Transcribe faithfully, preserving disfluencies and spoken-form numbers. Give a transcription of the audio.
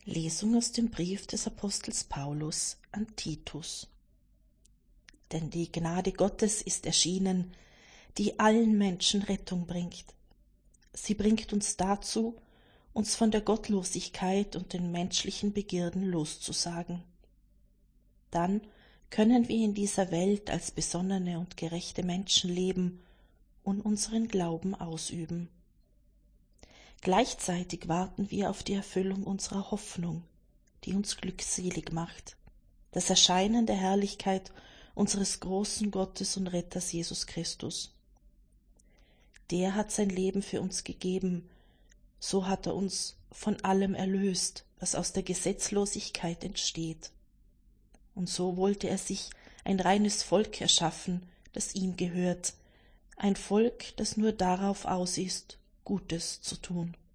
Lesung aus dem Brief des Apostels Paulus an Titus. Denn die Gnade Gottes ist erschienen, die allen Menschen Rettung bringt. Sie bringt uns dazu, uns von der Gottlosigkeit und den menschlichen Begierden loszusagen. Dann können wir in dieser Welt als besonnene und gerechte Menschen leben und unseren Glauben ausüben. Gleichzeitig warten wir auf die Erfüllung unserer Hoffnung, die uns glückselig macht, das Erscheinen der Herrlichkeit unseres großen Gottes und Retters Jesus Christus. Der hat sein Leben für uns gegeben, so hat er uns von allem erlöst, was aus der Gesetzlosigkeit entsteht. Und so wollte er sich ein reines Volk erschaffen, das ihm gehört, ein Volk, das nur darauf aus ist, Gutes zu tun.